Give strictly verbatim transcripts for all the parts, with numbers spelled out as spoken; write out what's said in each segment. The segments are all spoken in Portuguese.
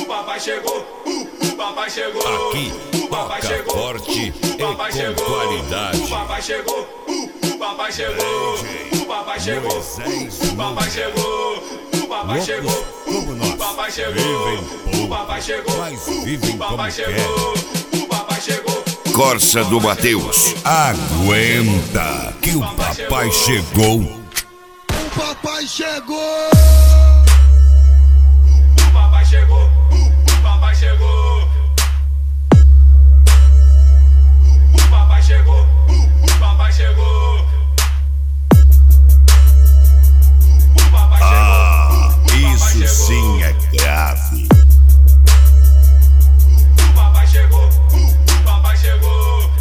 papai chegou, o papai chegou. Aqui o papai toca chegou, forte o papai e com chegou, qualidade. O papai chegou, o papai chegou, o papai chegou, o papai chegou, o papai chegou, como nós, o papai chegou, vivem pouco, o papai chegou, mas vivem o papai como chegou, o papai chegou. Corsa do Mateus. Aguenta que o papai chegou. O papai chegou. O papai chegou, o papai chegou. O papai chegou, o papai chegou. O papai Ah, chegou, isso sim é grave. o papai chegou, o papai chegou.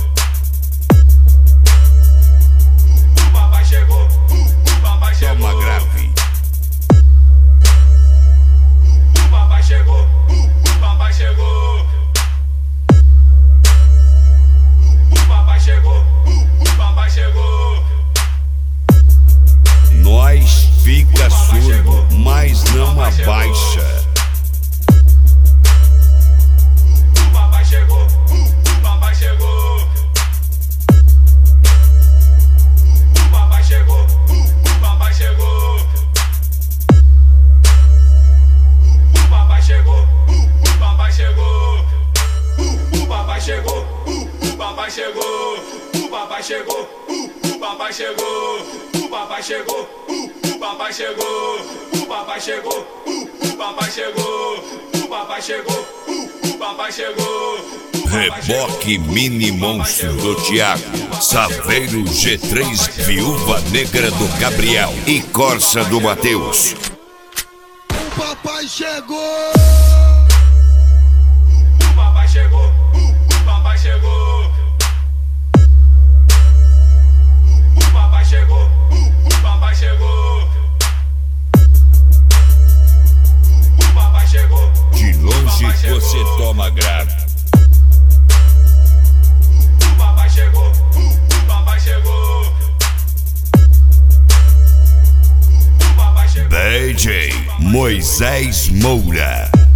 O papai chegou, o papai chegou. Toma grave. O papai chegou, o papai chegou. O papai chegou, o papai chegou. Nós fica surdo, mas não abaixa. O papai chegou, o papai chegou. O papai chegou, o papai chegou. O papai chegou, o papai chegou. O papai chegou, o papai chegou. O papai chegou, o papai chegou. O papai chegou, o papai chegou. O papai chegou, o papai chegou. O papai chegou, o papai chegou. Reboque Mini Monstro do Thiago, Saveiro G três, Viúva Negra do Gabriel e Corsa do Mateus. O papai chegou. O papai chegou, o papai chegou. O papai chegou, o papai chegou. O papai chegou. De longe você toma grave. O papai chegou, o papai chegou. O papai chegou. D J Moisés Moura.